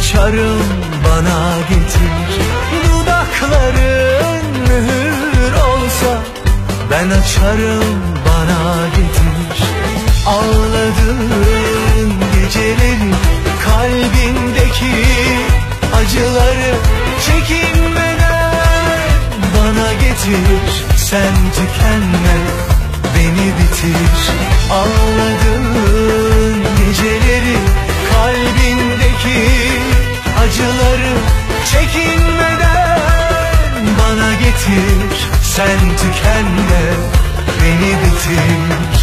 açarım bana getir. Dudakların mühür olsa ben açarım bana getir. Ağladığın geceleri, kalbindeki acıları çekinmeden bana getir. Sen tükenme, beni bitir. Ağladığın geceleri, kalbindeki acıları çekinmeden bana getir. Sen tükenme, beni bitir.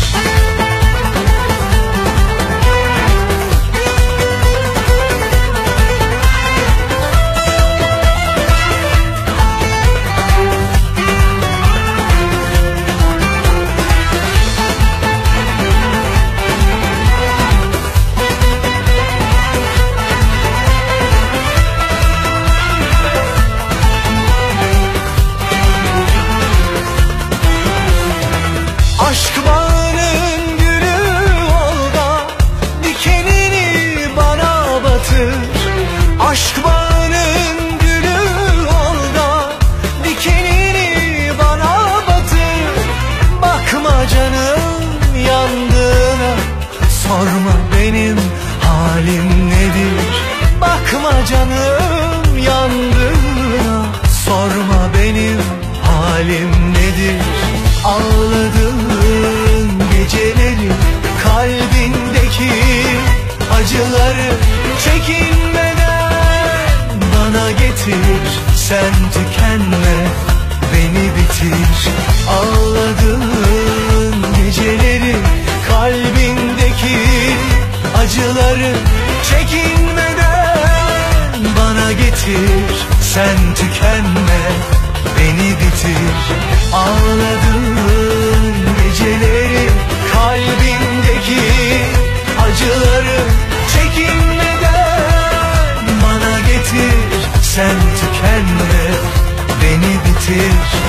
Aşk bağının gülü ol da dikenini bana batır. Aşk bağının gülü ol da dikenini bana batır. Bakma canım yandığına, sorma benim halim nedir. Bakma canım yandığına, sorma benim halim nedir. Ağladığın geceleri, kalbindeki acıları çekinmeden bana getir. Sen tükenme, beni bitir. Ağladığın geceleri, kalbindeki acıları çekinmeden bana getir. Sen tükenme, beni bitir. Ağladığın geceleri, kalbindeki acıları çekinmeden bana getir. Sen tükenme, beni bitir.